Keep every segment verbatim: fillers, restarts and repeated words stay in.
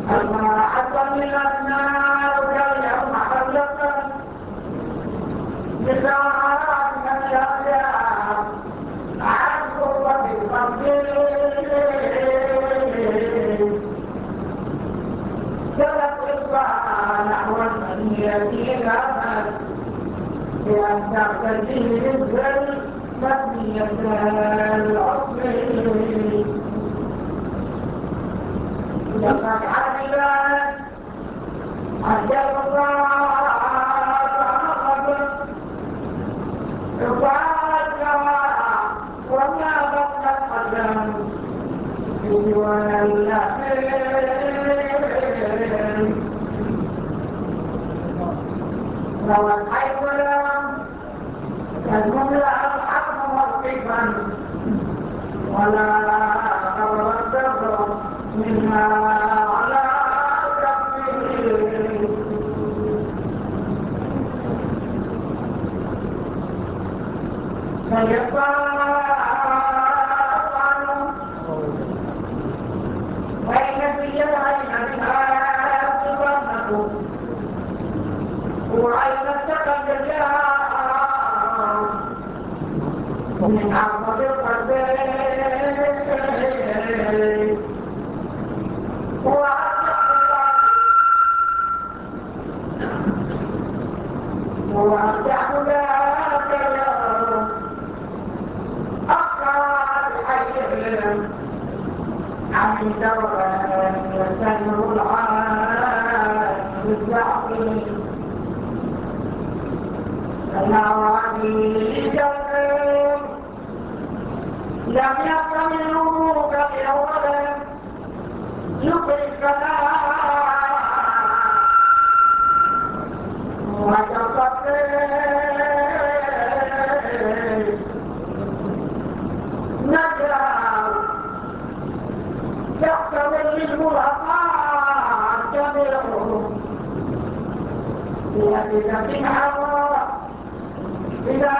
أما حصل النار اليوم حلقا بساعات من الأيام عن قوة القلب سلك نحو المنية غابا بأن تغتدي بالذل مبنية الأصل لقد عملت حتى القضاء وما بطل القدم سوى اللحم لو الحيث لم تنملأ الحق مرقفا ولا تردد منها على كفه سيطان وإن في جلعين الآيات ظنه وعين اتقى الجاه من عظمة القلب وأن تعبد ذاك اليوم أقرأ الحي عن دورا يسنه العالم بالزعف الأواني جنب لم يبق منه كالأول يقرك وتصدق نجاو يحتوي المرهقات جميعهم بيدك حرة إلى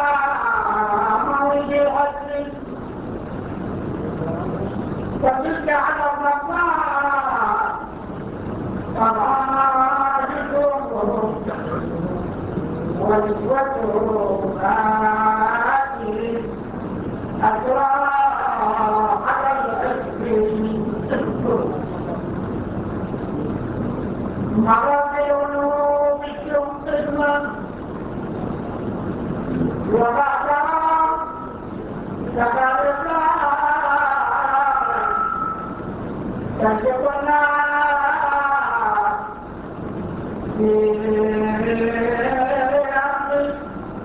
موج الحد وتلك على الرقاء صلاحكم ونسوتهم آتي أسرى على الحب مرضيون بكم قسما وبعدها تفرقا تنشق الناس في الأرض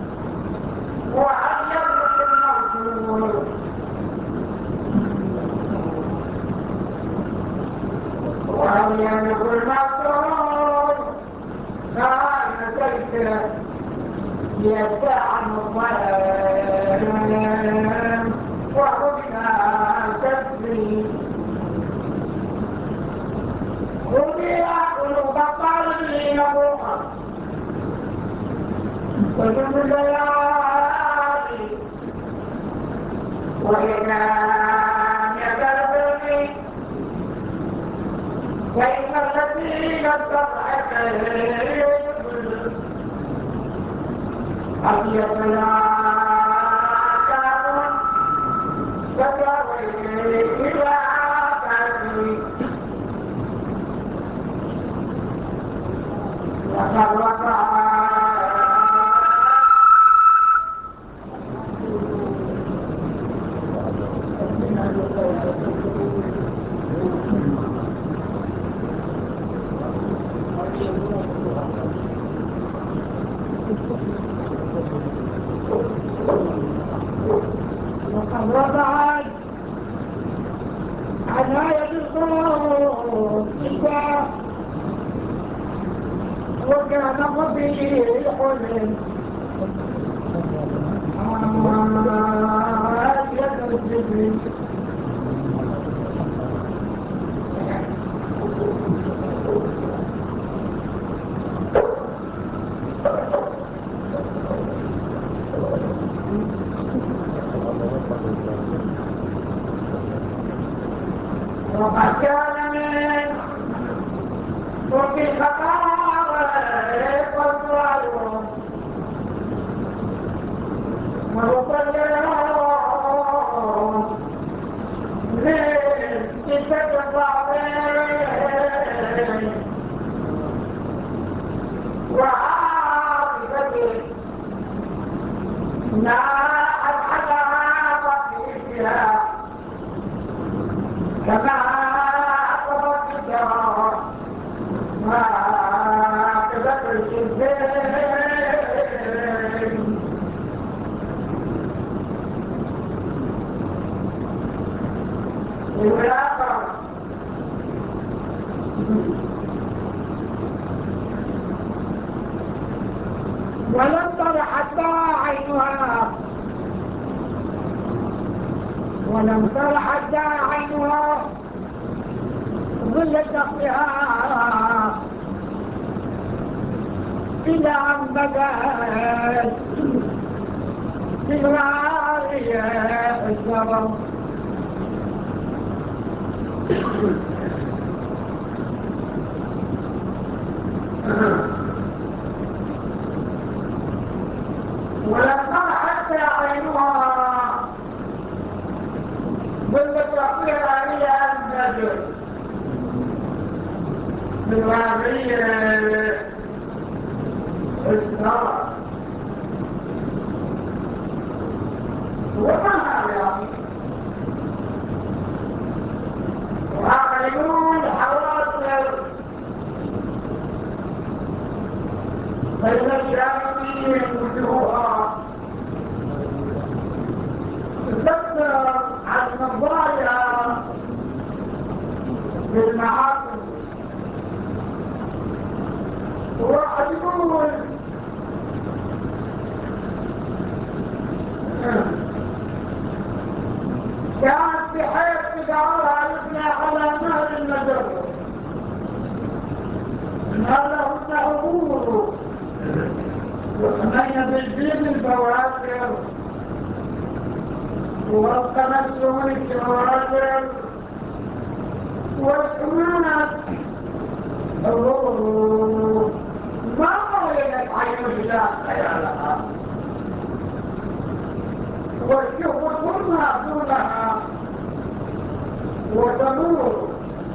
وأن يبرك الموت وأن يبرك الموت كان ذلك يدعم الظلام وحبنا تسليم خذي قلوب قلبي نبوها وجنب الليالي وإذا يتربني فإن التي قد تضحك أبيض لا كانوا تدعوي إلى آتاني لقد وقع وبعد عناية القوم وكان ربي حلم آية الجبل وقد كان من ولم تر حتى عينها ولم تر حتى عينها ظل سقفها إلى أن بدأت في العارية الزرم ولم تر حتى عينها ظلت وقيرا إلى أن بدأت في العارية الزرم. وما هذا وعقلون حواصل بين الشامتين وجوها تذكر عن مضايا بالمعاصم. وواحد يقول كانت بحيث تدعوها يبنى على نهر النجر هذا هن عبور وحمينا بالبيض البواسر والتمسون الكواسر والحمانات الروح ما قويت عين الله خيالها والشهر صرنا دونها وتمور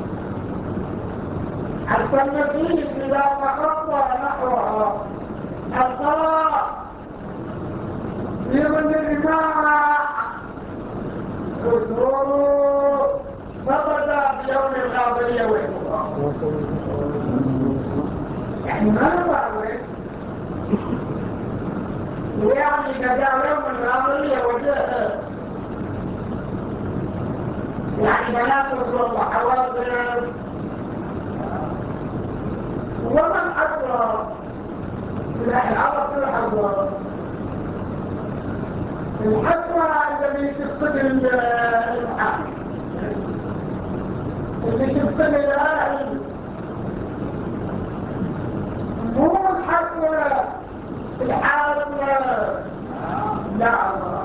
حتى النبي إذا تخطى نحوها الصلاة يمن الرماح وتمور فبدا في يوم الغابرية والمقام يعني ما نبعوه ويعني كذا يوم الغابرية وجهه يعني بنات الرب وحواضر ومن أسرى العرب في الحضر الحسرة الذي تفقد الحق اللي تفقد الأهل مو الحسرة الحالة لا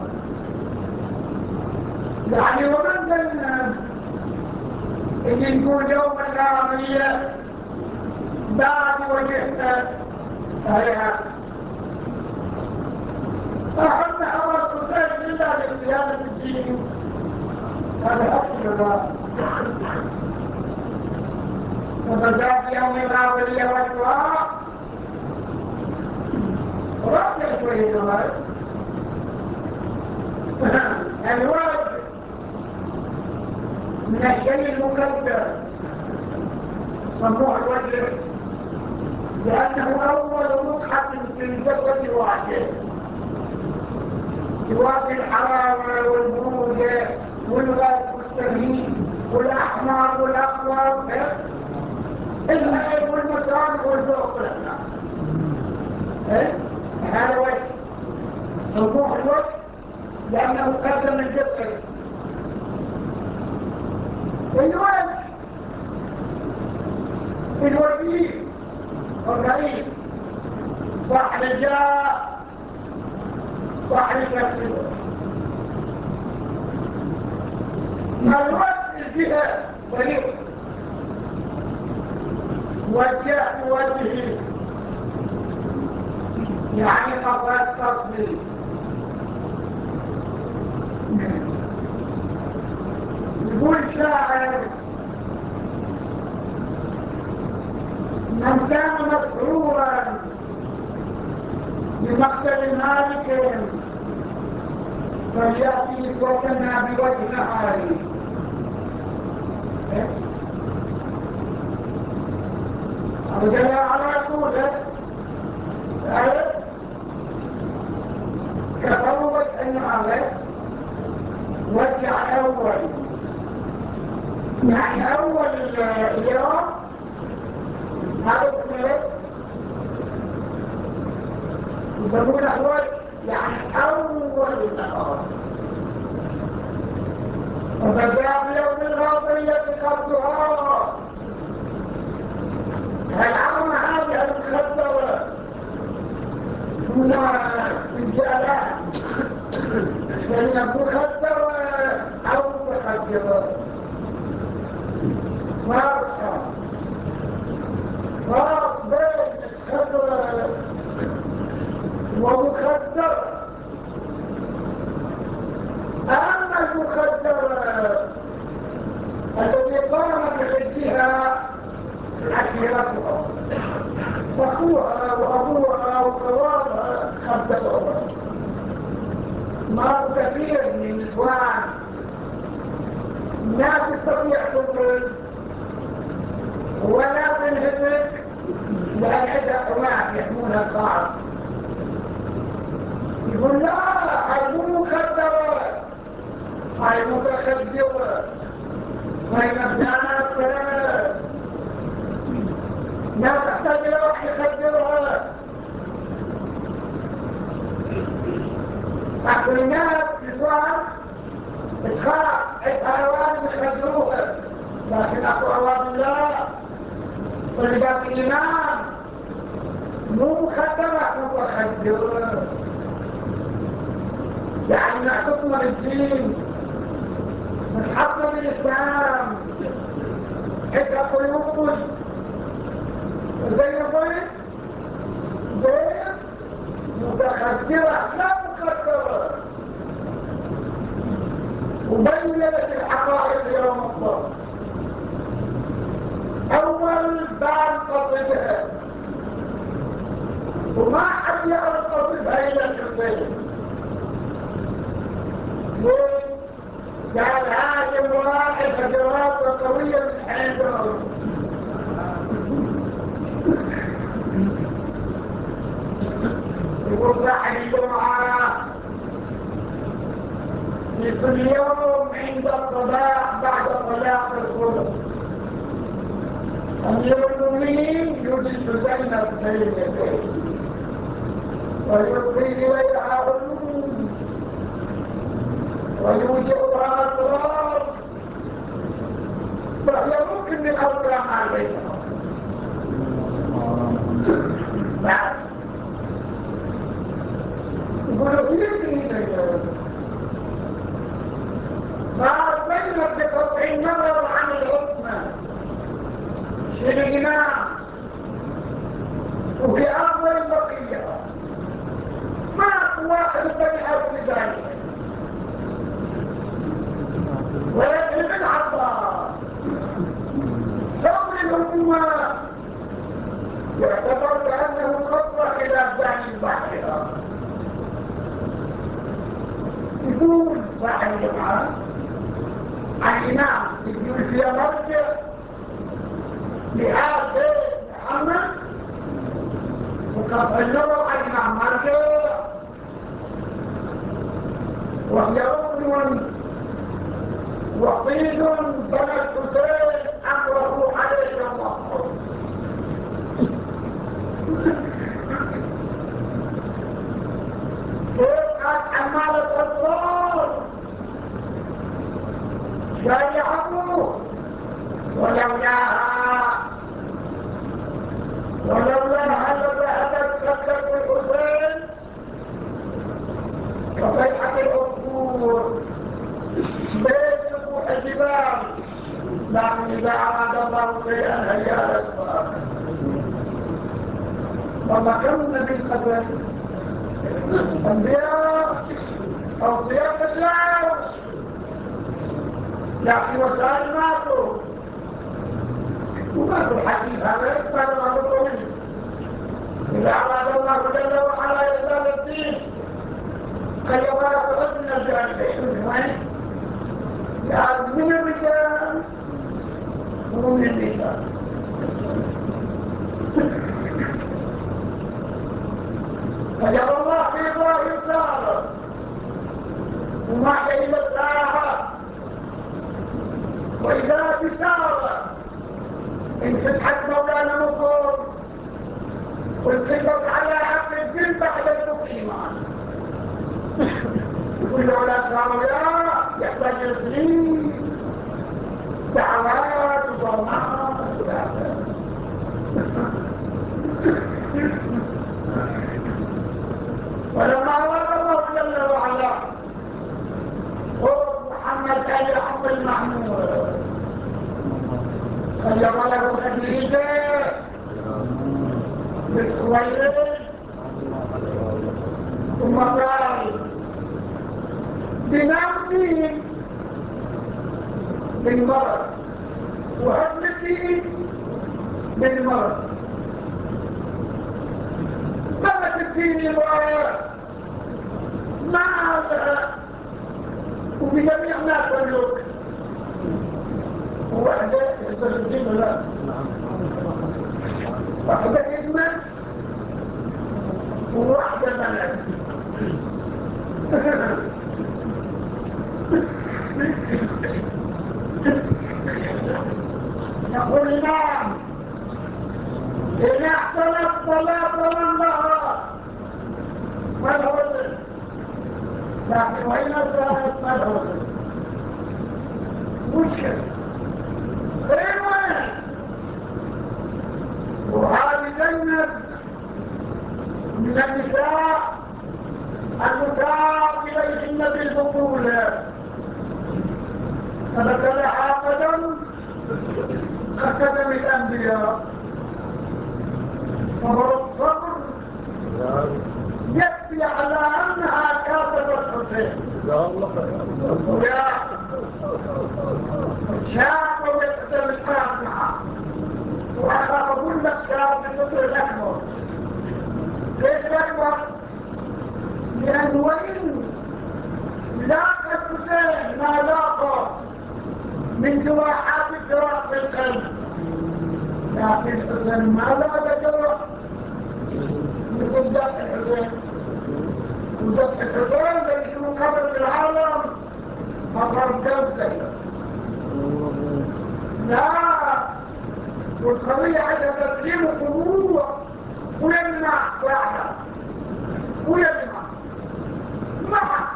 يعني ومن ذنب اللي نقول يوم الغابرية بعد وجهت عليها فحتى أمر كتاب إلا لقيادة الدين هذا أكثر فبدأ في يوم الغابرية والدعاء رأي شوية الوقت الوقت من الشيء المقدر صنوع الوجه لأنه أول مصحف في الجسد واحد سواء الحرارة والبرودة والغاز والتمهيد والأحمر والأخضر الهيب والمكان والذوق لنا هذا وجه صنوع الوجه لأنه قدم الجسد الوجه الوجيه والغريب صح الجاء صح الكسر الوجه الجهة طريق وجهت وجهي يعني قضاء قصدي يقول شاعر من كان مسرورا بمقتل مالك فليأتي سوكنا بوجه نهاري أرجع على كودة كفروا النهار وجه أول يعني أول اليوم يسمونه أول يعني أول النهار. وبدأ بيوم الغاضية قدرها العظمة هذه المخدرة هنا الجالات لأن مخدرة أو مخدرة مارسة فرق بين الخضرة ومخدرة. أما المخدرة الذي قام بحجها عشيرتها أخوها وأبوها وخوالها خدروها. مر كثير من النسوان لا تستطيع تنقل ولا تنهزك لأن عندها حماة يحمونها صعب. يقول لا هاي مو مخدرة هاي متخدرة هاي مبدانات لا تحتاج إلى واحد يخدرها. لكن الناس نسوان تخاف عندها أوان يخدروها، لكن أكو أوان لا. ولذلك الإمام مو مخدرة مو مخدرة يعني نعتصم بالدين نتحطم بالإسلام عندها قيود زي الضيف ضيف متخدرة لا مخدرة وبينت الحقائق يوم الضرب. أول بعد قصدها وما حد يعرف قصدها إلا الحسين. ليه؟ قال هذه المراحل فجرات قوية من حيدر. يقول صاحب الجمعة في كل يوم عند الصباح بعد طلاق الغروب أمير المؤمنين يجلس زينب بين يديه ويلقي إليها علوم ويوجئها أسرار وهي ممكن من أرقام عليها. بعد يقولوا يجري إليها ما زينب بقطع النظر عن العصمة شيء الإمام وفي أفضل البقية ما واحد يتبعها بذلك ويجب العطاء حكم الأمة يعتبر كأنه خطوة إلى أبدان البحر. يقول صاحب الجمعة عن الإمام يقول في مرجع لهذا محمد وقف النظر عن الإمام مرجع وهي ركن وقيد بنى الحسين أمره عليه الله. كيف قد حمالة أسرار شايعته ولولاها ولولاها لذهبت سكة الحسين كصيحة العصفور بيت سفوح الجبال. لكن إذا أراد الله شيئا هيا الأسباب. وما كم نبي الخبر أنبياء أو صياغة الله لكن وسائل ماتوا وماتوا الحديث هذا يقبل ما بطوله. إذا أراد الله جل وعلا إزالة الدين خيرنا بحسن الجانبين يعني من الرجال ومن النساء. فجعل الله في إبراهيم سارة وما إلى الساعة وإذا بسارة إن فتحت مولانا نصر والقبض على عقل الدين بعد الفتح الإيمان. يقول له لا صار يحتاج سنين دعوات وصومات ولما أراد الله جل وعلا صوت محمد علي عبد المحمود خلق له خديجة بالخويل ثم قال بنعمتين بالمرض وهبتين بالمرض ماذا تديني ماذا وبجميع ما تملك وواحدة تستخدم لا واحدة خدمة وواحدة ملك يقول نعم إن أحسنت صلاة والنهار فالهدى لكن وإن أسرت فالهدى مشكلة غير وين وهذه جنة من النساء المتاب إليهن بالبطولة ثبت لها قدم كقدم الأنبياء صبر الصبر يكفي على أنها كاتبة الحسين يا شاب ويكتب الكتاب معه وأخاف أقول لك شاب بكتر الأكبر ليش الأكبر؟ لأنه وإن لاقى الحسين ما لاقى من جواحات الجراح في القلب لكن الحسين ما لاقى جراح مثل ذات الحسين وذات الحسين ليس مقابل في العالم مقر كوزي لا والقضية عندها تسليم قبوة ويمنع ساعة ويمنع مع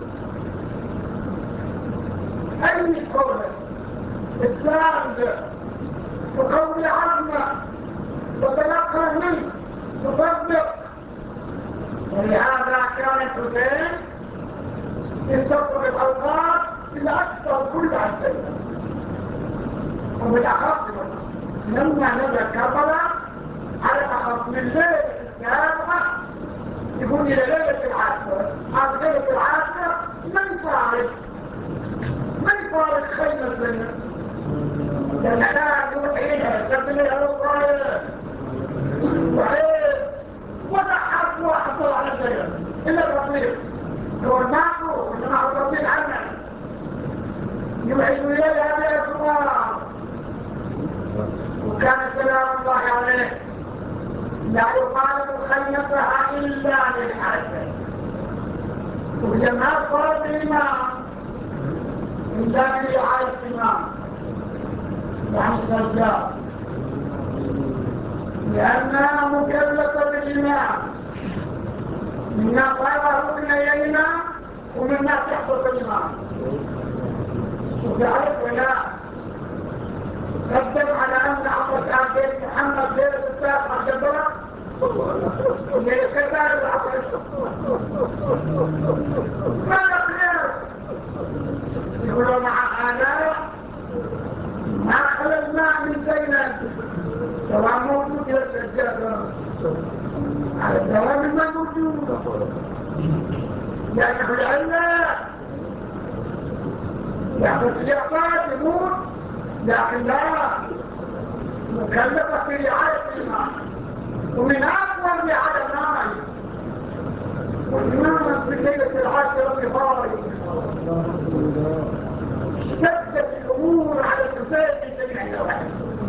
أي قولة الساعدة وقول عظمة وتلقى منه تصدق ولهذا كان الحسين يستقبل الأوقات الأكثر كل عن سيدة وبالأخص لما نزل كربلاء على أخص من ليلة السابقة يقول إلى ليلة العاشرة عن ليلة العاشرة من فارق من فارق خيمة لنا لأن لا يروح إليها تبني لها الوقاية وعيد ولا حرف واحد طلع على السيدة إلا الرصير هو المعقو إنما هو الرصير عنه يوحي إليها بأسماء وكان سلام الله عليه لا يقارب خيمتها إلا للحركة وهي ما فرض الإمام إلا برعاية الإمام يعني الرجال لأنها مكلفة بالإمام مما قال ركن إلينا ومما تحدث الإمام وبعرف ولا قدم على أن عبد عبد محمد زيد الثالث عبد البلد اللي كذلك العقل ما يقنع يقولوا مع آلاء ما خلصنا من زينب طبعا موجود يا الرجال على الدوام الموجود لأنه العلة يأخذ الإعطاء يموت لكن لا مكلفة برعاية الإمام ومن أكبر رعاية المال والإمام في ليلة العاشرة صفاري اشتدت الأمور على الحسين من جميع النواحي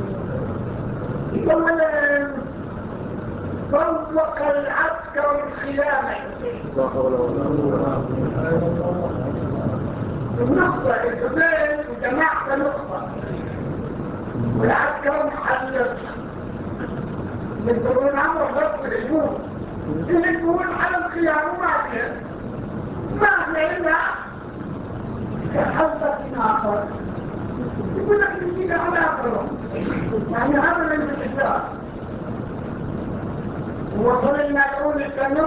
أولا طلق العسكر الخيانة النخبة الحسين وجماعة النخبة والعسكر محلت ينتظرون عمر ضغط الهجوم يقول على الخيار وما فيه ما فيه إلا كحلقة آخر يقول لك نجيك على آخره يعني هذا من الإسلام وصل المدعون التنر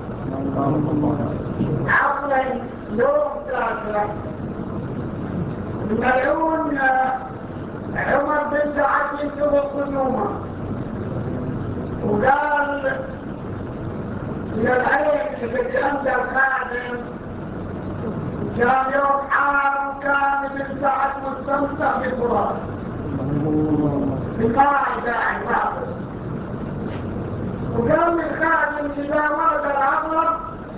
عصرا يوم ثلاثة المدعون عمر بن سعد ينتظر النومة وقال إلى العين التي أنت الخادم كان يوم حار وكان ابن سعد مستمتع بالقرآن بالقاعدة داعي واضح وقال الخادم إذا ورد الأمر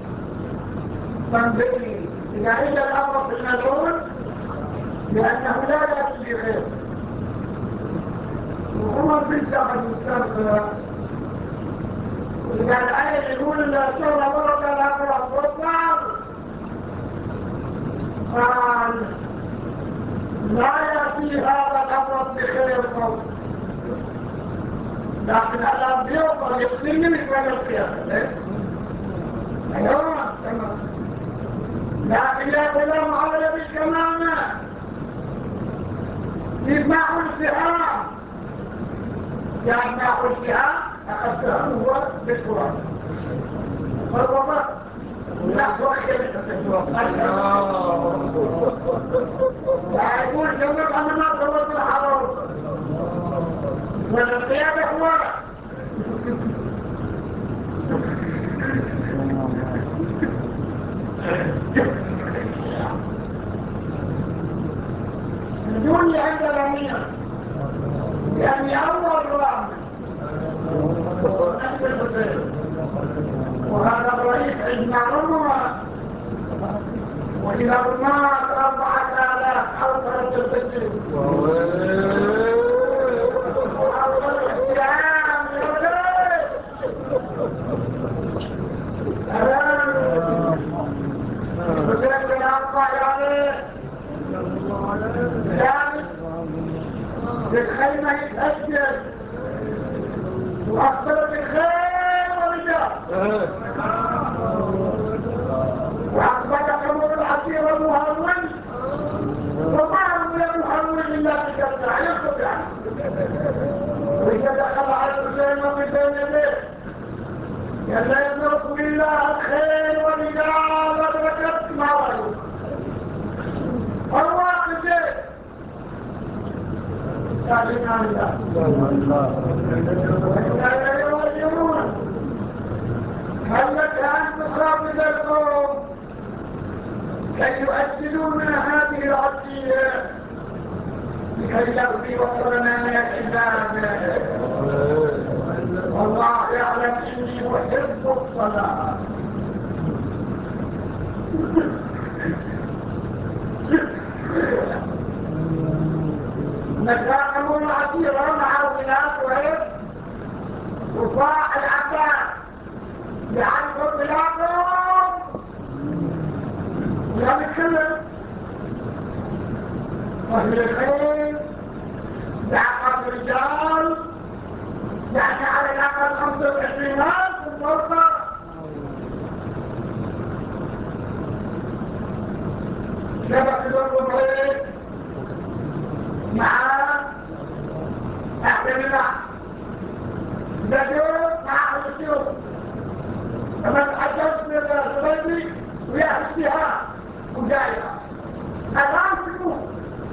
فانبئني إذا إجى الأمر في المدعون لأنه لا يأتي بخير وعمر بن سعد مستمتع وإذا العين يقول لا ترى ورد الأمر فاطلع قال لا يأتي هذا الأمر بخير قوم لكن الأمر يوصل يقتلني من القيامة أيوة تمام لكن يا غلام علي بالكمامة يجمعوا السهام يجمعوا السهام أخذتها هو بالقرآن فالوضع لا توخي لا يقول جميع أنا ما صورت الحرام والقيادة هو الدنيا عند الأمير يعني أول رامي وهذا الرئيس عندنا رمى وإذا رمات أربعة آلاف أوصل التسجيل وأوصل الاحترام يا سلام وسيكون أبقى عليه ثالث بالخيمة يتأجل وأخبرت الخير والرجال وأخبرت قبول العصير المهون وما هو المهون إلا في كالساعة يستطيع وإذا دخل على الخيمة من بين يديه يلا ابن رسول الله الخير والرجال أدركت ما رأيه الواقف ليه تعليم عن الله وإذا يواجهون هل لك أن تخاطب القوم كي يؤجلون هذه العصية لكي يغفي وصلنا من العباد والله يعلم إني أحب الصلاة نتاقموا العصيرة مع الغلاف وإيه وصاع العباد يعرفوا بلاقهم ولا بتكلم وهي الخير دعقات الرجال يعني على الأقل خمسة وعشرينات وموقع شبك الربعين مع أحلامنا زجور مع الشيوخ لما تحدثت للرجل ويأتيها وجايها الآن تكون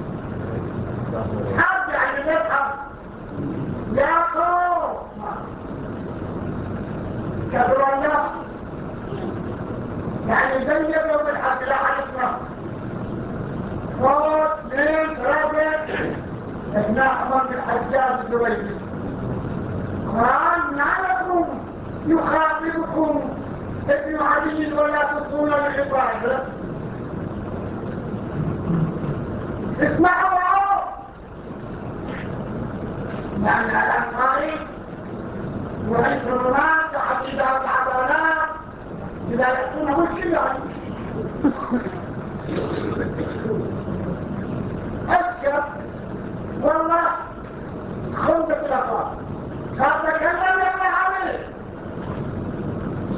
حرب يعني يذهب يا قوم كبر الناس يعني زي يوم الحرب لا حدثنا صوت اثنين ثلاثة ابن أحمد الحجاج الزبيدي قال ما لكم يخاطبكم ابن علي ولا تصون للعباد اسمعوا يعني الأنصاري وليس الرمات حديث العضلات إذا يأتونه الكلة أذكر والله خلطة الأفضل قال تكلم يا ابن علي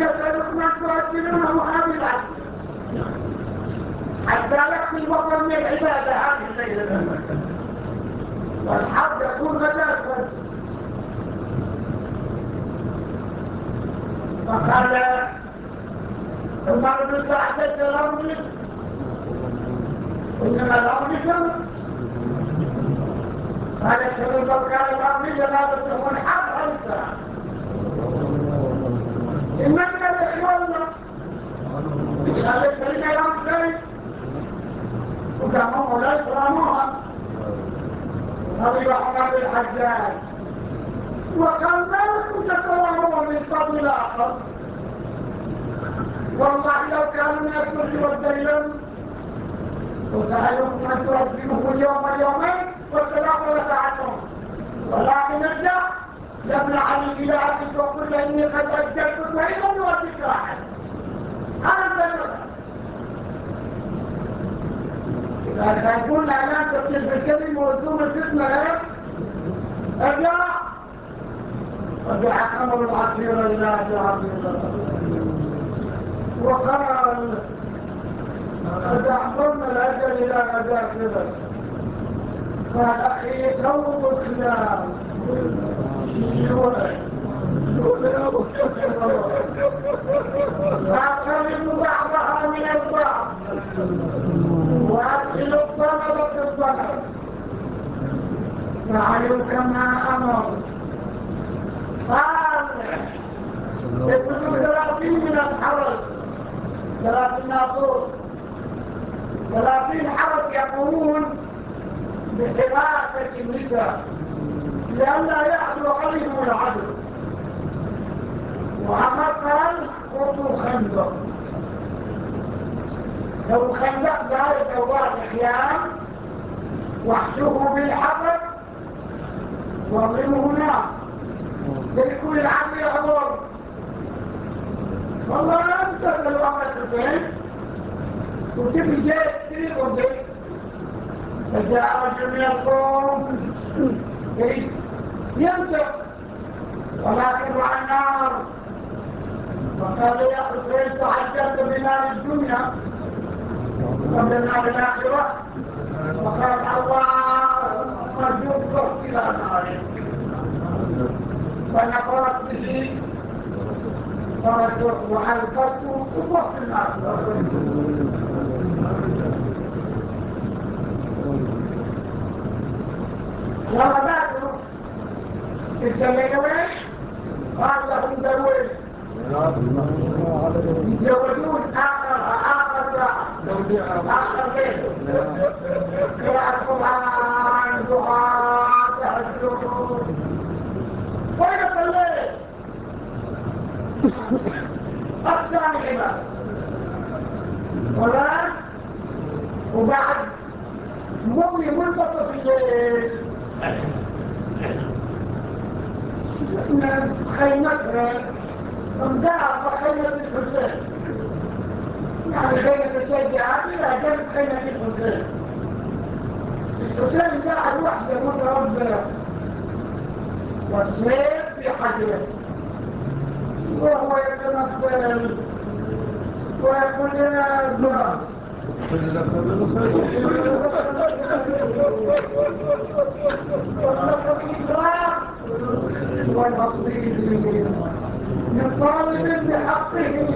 يسألكم أن تؤجلونه هذه العبد حتى يأتي الوطن من العبادة هذه الليلة والحرب يكون غدا. فقال عمر بن سعد الأمر إنما الأمر كم قال كم كان الأمر لا تكون حق أنت إنك تحيونا قال كريم الأمر كريم وكما مولاي كرامها غضب عمر الحجاج وقال ما كنت تكرمه من قبل الآخر والله لو كانوا من السر والديلم وسألوكم أن تربيه اليوم واليومين والثلاثة عنهم ولكن ارجع يبنى علي إلى عبدك وقل إني قد أجلتك وإذا نواتك أحد هذا الدليل. إذا يكون الإعلان تبتل بالكلمة والزوم الفتنة غير ارجع رجع قمر العصير إلى عبد وقال قد أحضرنا الأجل إلى غداء كذا قال أخي قوم الخيام فأقرب بعضها من البعض وأدخل الضمر في الضمر فعلوا كما أمر. قال ابن ثلاثين من الحرج ثلاثين ناطور ثلاثين حرج يقومون بحراسة النساء لئلا يعدل عليهم العدل. وعمر قال خذوا خندق لو خندق ذلك دوار الخيام واحشوه بالحجر واضربوه نار ليكون العدل يحضر. والله أنت الوقت الفين وتبي جيت تريد وجيت فجاء رجل من القوم ينطق ولكن مع النار فقال يا حسين تعجبت بنار الدنيا قبل نار الآخرة وقال الله مرجوك إلى نار فنقرت به فرسل وحلقته وضغط النار. ورباته الجميع وين قال لهم درويش يتزوجون آخر آخر آخر بيت قراءة القرآن دعاء تهجد وين الليل أقسام العباد ولا وبعد مضي منتصف الليل خيمتها امتعت خيمة الحسين يعني خيمة الشجاعات إلى جنب خيمة الحسين. الحسين قاعد وحده متربع والسيف في حجره وهو يتنفل ويقول يا ابنه والنصيب من طالب بحقه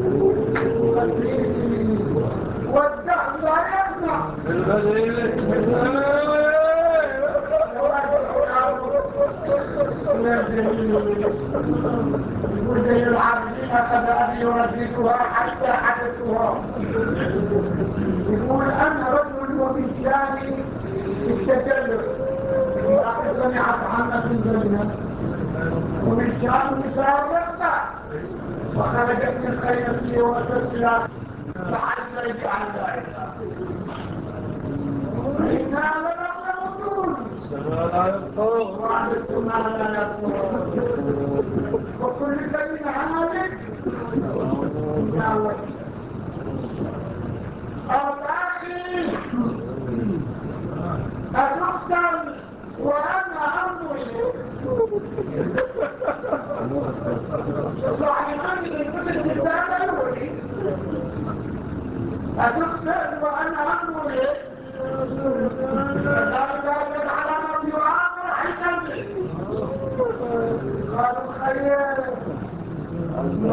والدهر لا يمنع يقول زي العابدين أخذ أبي يرددها حتى حدثها. يقول أنا رجل وبالشام التجلد لكن سمعت عنة زينة وبالشام نساء رقة وخرجت من خيمتي وتسلى فحتى يجعل ذلك إنا لنقصدون وعدتم ما لا يقول وكل كلمة هالك أخي أتقتل وأنا أنظر إليك صاحبان الكتب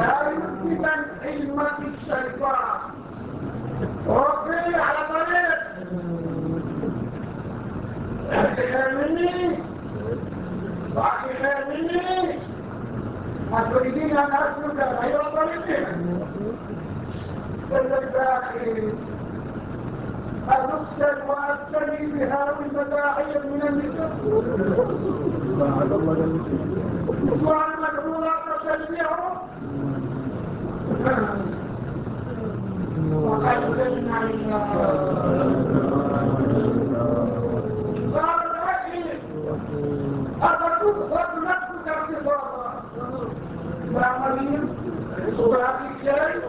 لا يمكن حلمك الشيطان ربي على طريق أنت خير مني وأخي خير مني أتريدين أن أسلك غير طريقي فلك أخي أتقتل وأبتلي بها المداعي من النساء اسمع المجهولات تشبيعه وقد زلنا قال الأخي أفتقصد نفسك ارتضاء لا مريم وراقي كيف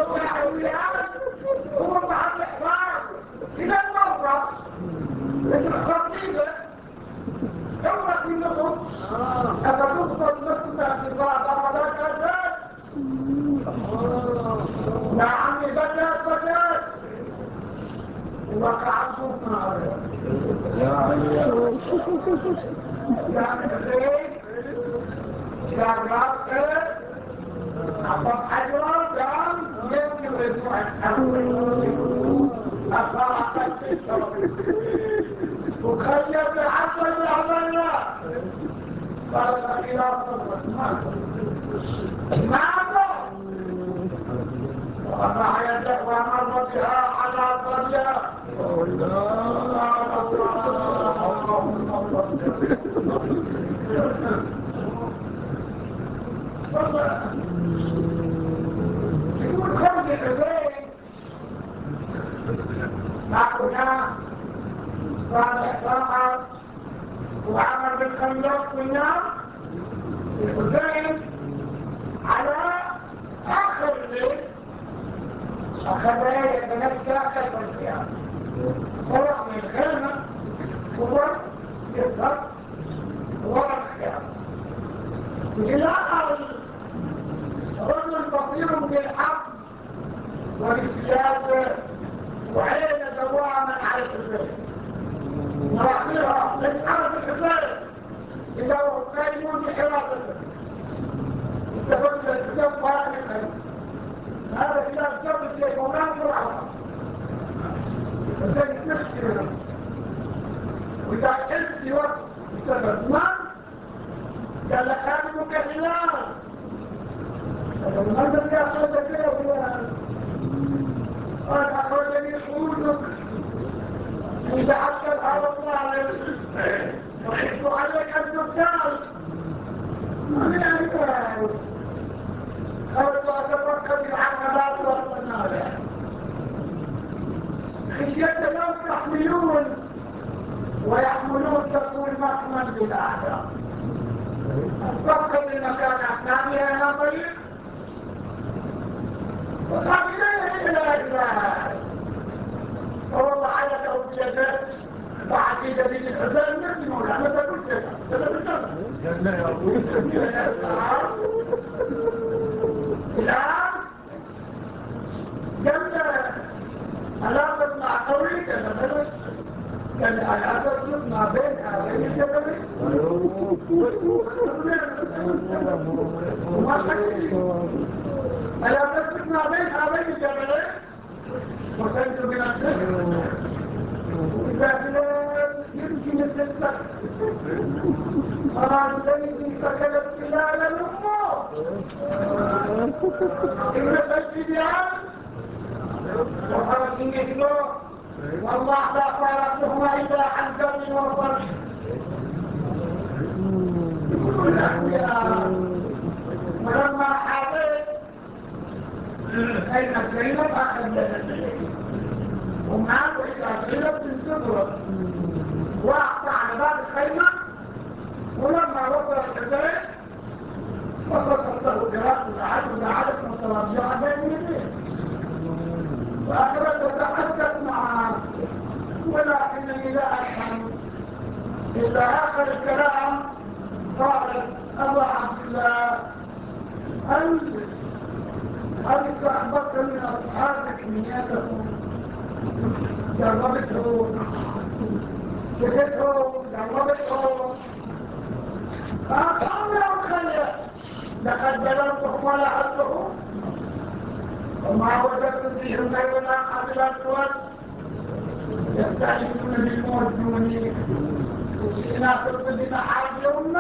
هو بعد الإحبار إلى الموقع الخطيبة كونك منهم أفتقصد نفسك ارتضاء فمدك الذات يا عمي بكات بكات وقع صوتنا عليها يا عمي يا عمي خير يا عمي خير عصب حجرة جام يمكن يدفع الحمد أفرع خلق وخيّب العسل العملنا قال إلى صفة ماذا ورفع يده ومر بها على ضريا يقول خرج الحسين معنا صالح صاحب وعمر بالخندق والنار الحسين على آخر الليل أخذ يتنكى خلف الخيام طلع من الخيمة وضع يظهر وراء الخيام إلى رجل بصير بالحق والسياسة وعين دواء من عرف البيت مراحلها من عرف الحسين إذا هو قائمون بحراسته اتفقت الكتاب فارغ الخيمة هذا كتاب جبت لك وما فرعها فزي تشكي وإذا حلت في وقت استفد من قال لك خادمك هلال المرضى اللي أخذت كده هلال قال أخرجني خروجك إذا حتى الأرض الله وحيث عليك أن تبتال أنا أنت خرجت أتفقد العقبات والمنابع خشية لو تحملون ويحملون تكون محمل بالأعداء أتفقد المكان أحنامها إلى طريق وقال إليه إلى إجراء فوضع يده بيدات بعقيدة بيد الحسين نفسي مولا ما تقول كذا سبب الكذا الآن جمع علاقة مع قوي كذا مثلا كان علاقة مع بين هذين الجبلين وما شكل علاقة مع بين هذين الجبلين وكنت من السجن إذا يمكن السجن قال سيدي فكلت خلال الأمور إن السجن وخرج مثله والله لا فارقهما إلا عن دم وطن يقول الأحياء ولما حاضر أين الكلمة أخذ لنا ومعه إذا كلمة تنتظر وأعطى على باب الخيمة ولما وصل الحسين وصلت له دراسة العدد والعدد متوجعة بين يديه وأخذت تتحدث معه ولكنني لا أفهم إذا آخر الكلام قالت أبا عبد الله أنت هل استحببت من أصحابك نياتهم جربته شكته جربته فأقام له الخلية لقد بلغتهم ولحدتهم وما وجدت فيهم غير الأقل الأسود يستعينون بالموجودين وسئنا قلت بنا حاجرنا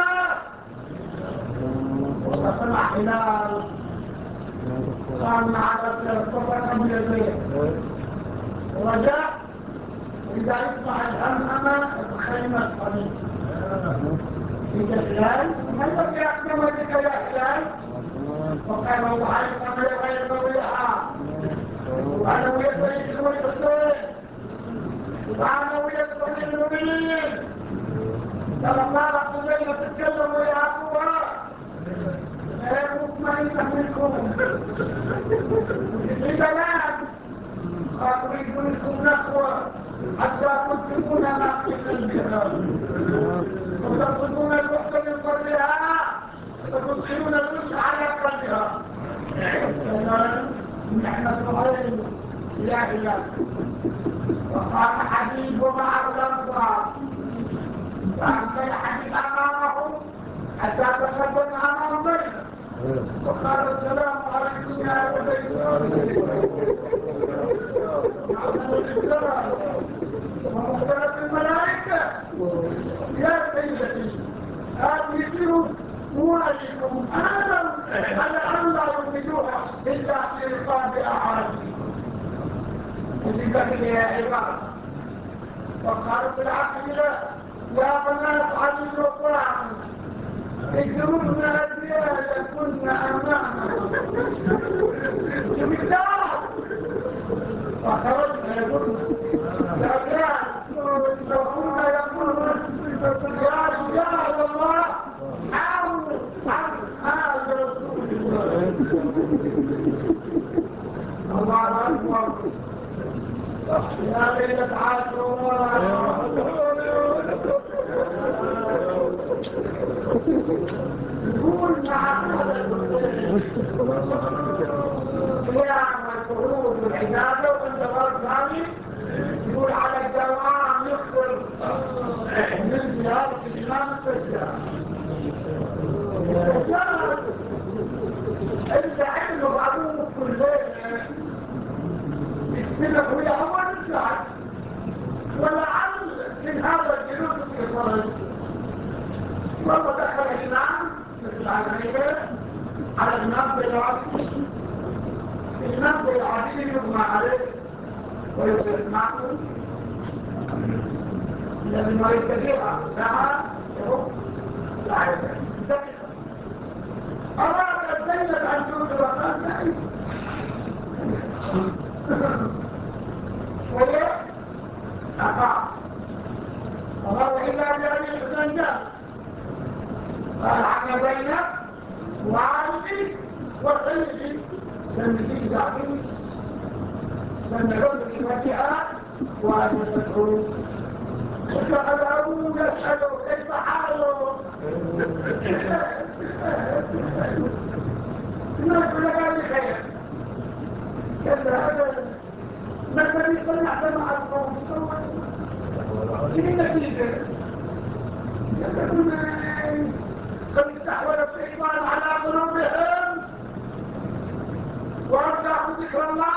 وقفنا حلال قال على الطبقة بيديه ورجع وإذا يسمع الهمهمة الخيمة القليل في هلال ما يبقى أكتمتك يا هلال وقال الله عليك أمر غير مويحة وأنا ويبقى يسوي الحسين وأنا ويبقى المؤمنين لما رأوا زينة تتكلم ويعقوها لا مطمئنة منكم في بلاد أريد منكم نخوة حتى تكتبون ما في قلبها وتطلبون الوقت من قلبها وتدخلون الوسع على قلبها نحن صغيرين يا هلال وقال حبيب مع الأنصار وأنت الحديث أمامه حتى تقدم أمام ضيفه وقال السلام عليكم يا أبي ومختلف الملائكة يا سيدتي آتيكم مواليكم أنا على أن لا يمدوها إلا في رقاب أعادي لذلك يا عباد وقالت العقيلة يا بنات علي وقرآن اجرون أدرياء كن أمامنا جميلات وخرجنا يقول الأدرياء يقولون يقولون يا رجال الله عاونوا عن هذا رسول الله الله أكبر يا ليلة عاشوراء يقول مع قيام والخروج والعبادة والانتظار الثاني يقول على الدوام يخبر من زيارة الإمام السجاد إذا عنده بعضهم كل ليلة يكتبه يا هو السعد ولعل من هذا الجنوب في صرف والله دخل الإمام مثل عزيزة على الإمام بالعدل الإمام بالعدل يغمى عليه ويصير معه لمن ما يتبعها لها يروح لعيبة أراد الزينة أن تنظر وقال نعم وهي أقع الله إلا بأبي الحسن قال عن زينب وعالتي وسيدي سنتي ذاتي سنعود بفتحة وأن تدخل فأذهبوا يسألوا كيف حاله نقول لك بخير كذا أبدا مثلا يصنع مع القوم في نتيجة يقولون قد استحولت الإيمان على قلوبهم وارجعوا ذكر الله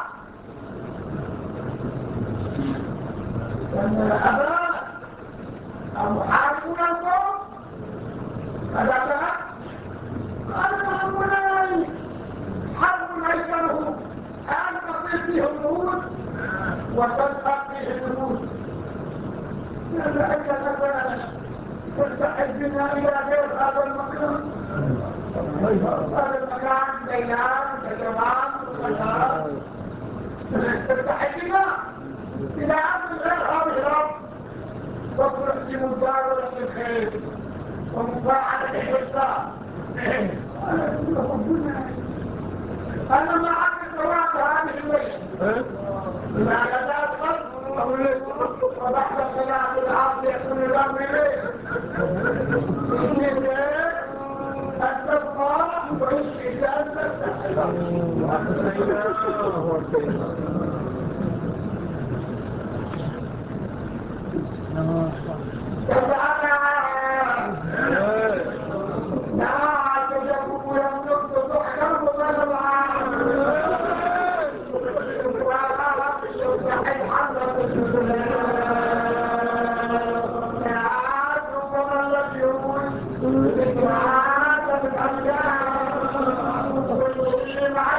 لأن الأباء المحاربون القوم هذا كان أنا أمني حرب أيضاً أن تصل فيه النموذج وتذهب فيه النموذج لذلك مثلا تستحب بنا إلى غير هذا المكان هذا المكان بيان بجمال وخيار تستحب بنا إلى أن غير هذا الأرض تصلح لمدارة الخير ومفاعلة الحساب أنا ما عاد الزواج هذه الليلة لا يزال قلب وبعد صلاة العصر يكون الأمر إليه أن تبقى وإيش أن تستحق لا تجبوا يملك تحكم وظلم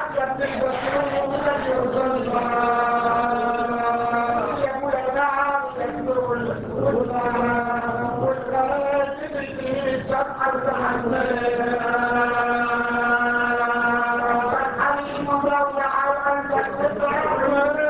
عجب بالبشرون يجرد الله يقول نعم يقول والخلال تبكي تبقى الزحمة الحليم مروع وأنت تتعلم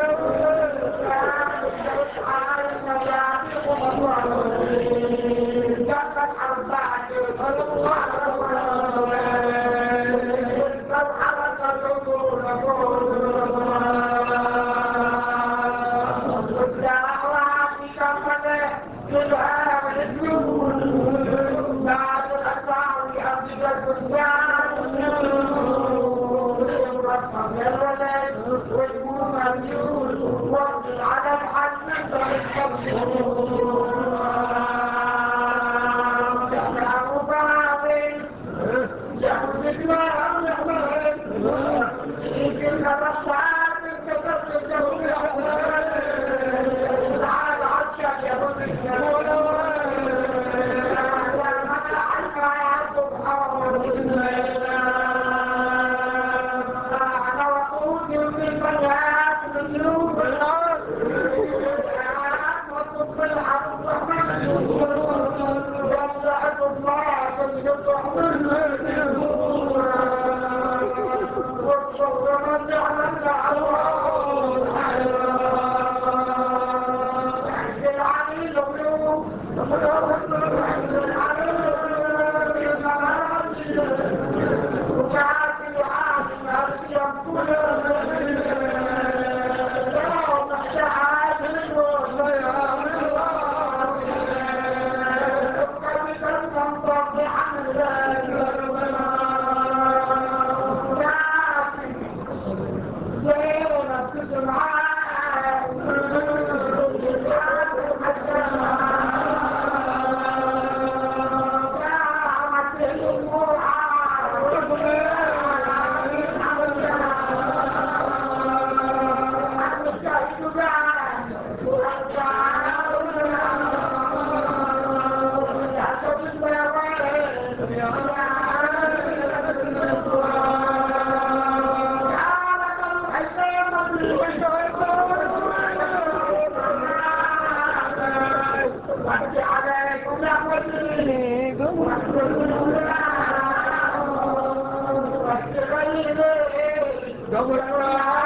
Double